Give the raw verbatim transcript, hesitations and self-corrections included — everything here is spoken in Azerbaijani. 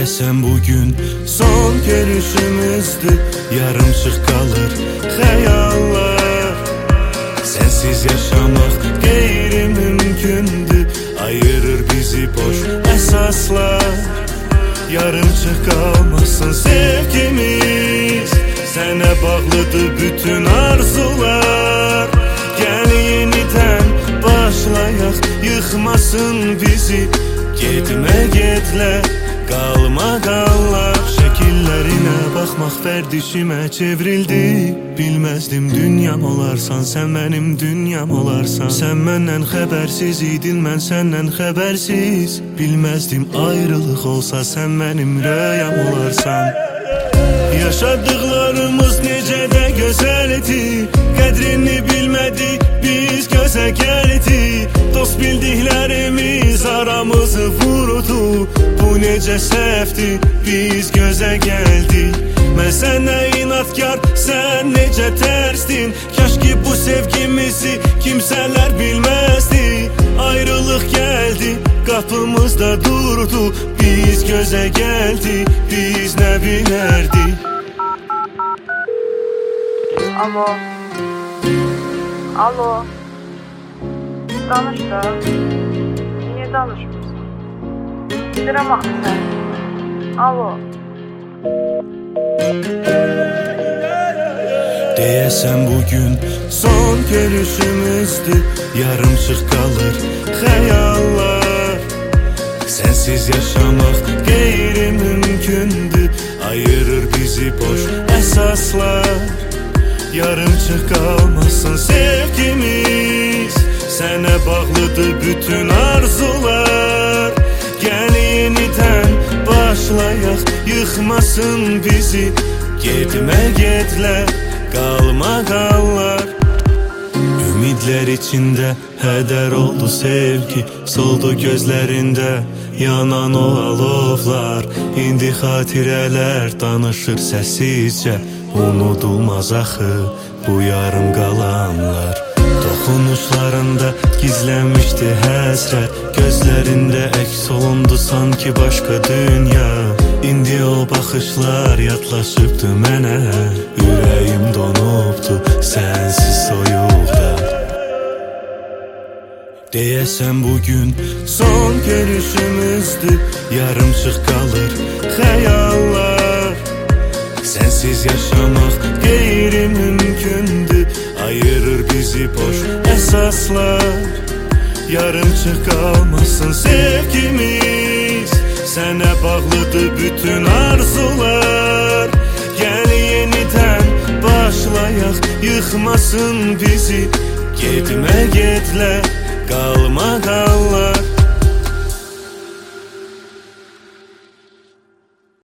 Deyəsən bugün son görüşümüzdür, yarımçıq qalır xəyallar. Sənsiz yaşamaq qeyri-mümkündür, ayırır bizi boş əsaslar. Yarımçıq qalmasın sevgimiz, sənə bağlıdır bütün arzular. Gəl yenidən başlayaq, yıxmasın bizi, getmə getlə, qalma qallar. Şəkillərinə baxmaq fərdişimə çevrildi. Bilməzdim dünyam olarsan, sən mənim dünyam olarsan. Sən məndən xəbərsiz idin, mən səndən xəbərsiz. Bilməzdim ayrılıq olsa, sən mənim röyam olarsan. Yaşadıqlarımız necə də gözəldi, qədrini bilmədik biz gözə gəldi. Dost bildiklərimiz aramızı vurdu, bu necə səhvdi, biz gözə gəldik. Mən sənə inatkar, sən necə tərsdin. Kaş ki bu sevgimizi kimsələr bilməzdi. Ayrılıq gəldi, qapımızda durdu, biz gözə gəldik, biz nə bilərdik. Alo. Alo. Danış da. Niye danışmıyorsun? Bilirəm axı sən. Alo. Deyəsən bugün son görüşümüzdür, yarımçıq qalır xəyallar. Sənsiz yaşamaq qeyri-mümkündür, ayırır bizi boş əsaslar. Yarımçıq qalmasın sevgimiz, sənə bağlıdır bütün arzular. Gəl yenidən başlayaq, yıxmasın bizi, getmə getlə, qalma qallar. Ümidlər içində hədər oldu sevgi, soldu gözlərində yanan o alovlar. İndi xatirələr danışır səsizcə, unudulmaz axı bu yarım qalanlar. Toxunuşlarında gizlənmişdi həsrət, gözlərində əks olundu sanki başqa dünya. İndi o baxışlar yadlaşıbdı mənə, ürəyim donubdu sənsiz soyuqda. Deyəsən bugün son görüşümüzdür, yarımçıq qalır xəyallar. Sənsiz yaşamaq qeyri-mümkündür, ayırır bizi boş əsaslar. Yarımçıq qalmasın sevgimiz, sənə bağlıdır bütün arzular. Gəl yenidən başlayaq, yıxmasın bizi, getmə getlə,